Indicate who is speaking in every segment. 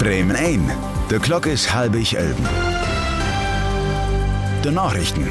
Speaker 1: Bremen ein. De Klok is 10:30. De Nachrichten.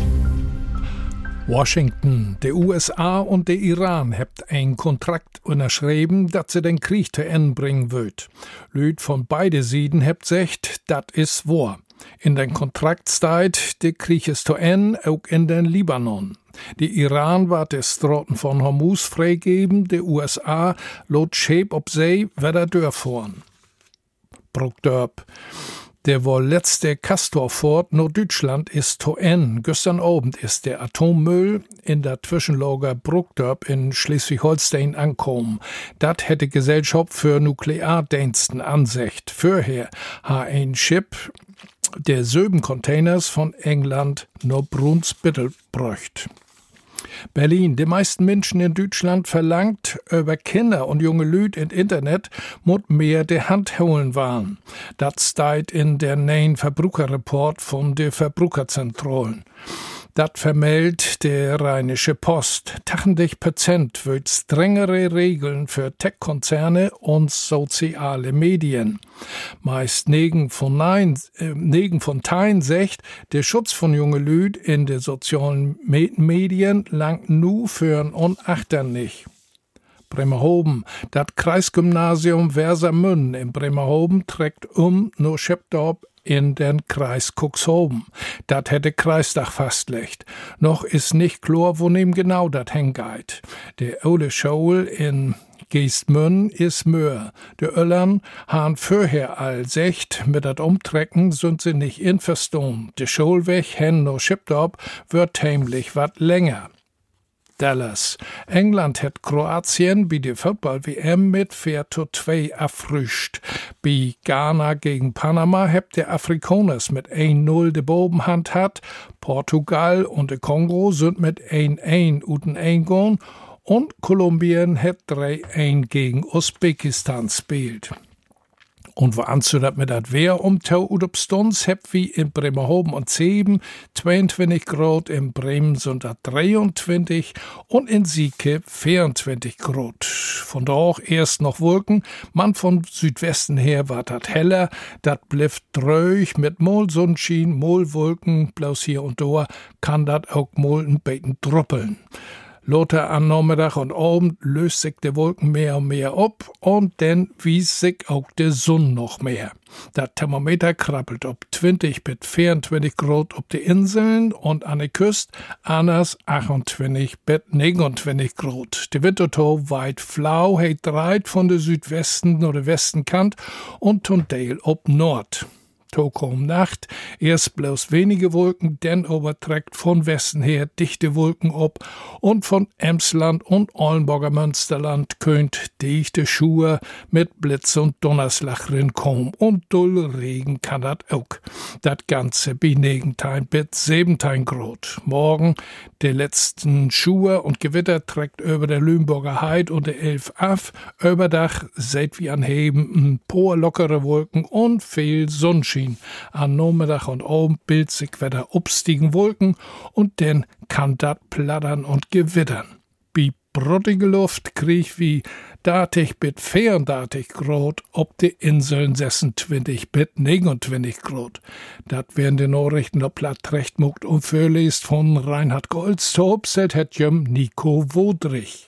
Speaker 2: Washington, die USA und der Iran habt einen Kontrakt unterschrieben, dass sie den Krieg zu Ende bringen wird. Lüd von beide Seiten habt gesagt, dat is wahr. In den Kontrakt steht, der Krieg ist zu Ende, auch in den Libanon. Die Iran wird die Straßen von Hormuz freigeben, die USA lot Schäb op See wieder durchfahren. Bruckdörp. Der wohl letzte Castorfort nach Deutschland ist zu Ende. Gestern Abend ist der Atommüll in der Zwischenlager Bruckdörp in Schleswig-Holstein angekommen. Das hätte Gesellschaft für Nukleardiensten ansicht. Vorher hat ein Schiff der 7 Containers von England nach Brunsbüttel bräucht. Berlin. Die meisten Menschen in Deutschland verlangt über Kinder und junge Lüd im Internet mut mehr die Hand holen waren. Das steht in der neuen Verbraucherreport von der Verbraucherzentralen. Das vermeldet der Rheinische Post. 80% wird strengere Regeln für Tech-Konzerne und soziale Medien. Meist 9 von 10 sagt, der Schutz von junge Lüd in den sozialen Medien langt nur für und achter nicht. Bremerhoven. Das Kreisgymnasium Wersermünn in Bremerhoven trägt nur Schepdorp in den Kreis Cuxhaven. Dat hätte Kreistag fastlegt. Noch ist nicht klar, wo nem genau dat hängt. Der Ole Schule in Geestmünn is Möhr. De Öllern han vorher all secht, mit dat Umtrecken sind sie nicht einverstanden. De Schulweg hen no Schipdorp wird heimlich wat länger. Dallas. England hat Kroatien bei der Football-WM mit 4:2 erfrischt. Bei Ghana gegen Panama habt der Afrikaners mit 1:0 de Bobenhand hat. Portugal und der Kongo sind mit 1:1 uten eingegangen und Kolumbien hat 3:1 gegen Usbekistan spielt. Und wo anzudat mit dat Wehr umtau und ob Stunds hebt wie in Bremerhoven und Zeben 22 Grad, in Bremen sind dat 23 und in Sieke 24 Grad. Von da auch erst noch Wolken, man von Südwesten her war dat heller, dat blieft dröch mit mol Sonnenschein, mol Wolken, bloß hier und da kann dat auch mol ein bisschen druppeln. Lothar an Nachmittag und Abend löst sich die Wolken mehr und mehr ab und dann wies sich auch die Sonne noch mehr. Das Thermometer krabbelt ob 20 bis 24 Grad ob die Inseln und an der Küste anders 28 bis 29 Grad. Die Wintertau weit flau, hat dreit von der Südwesten oder Westenkant und zum Teil ob Nord. Um Nacht, erst bloß wenige Wolken, dann überträgt von Westen her dichte Wolken ab und von Emsland und Ollenburger Münsterland könnt dichte Schuhe mit Blitz und Donnerslag rinkommen und dull Regen kann dat auch. Dat Ganze bei 19 bis 17 Grad. Morgen die letzten Schuhe und Gewitter trägt über der Lüneburger Heid und der Elf af. Überdach seht wie anheben ein paar lockere Wolken und viel Sonnenschein. An Nachmittag und Abend bildet sich wieder obstigen Wolken und dann kann dat plattern und gewittern. Bei brottige Luft krieg wie 30 bis 34 Grad, ob die Inseln 26 bis 29 Grad. Dat werden die Nachrichten der Platt recht muckt und vorlest von Reinhard Goldstorp, hat Nico Wodrich.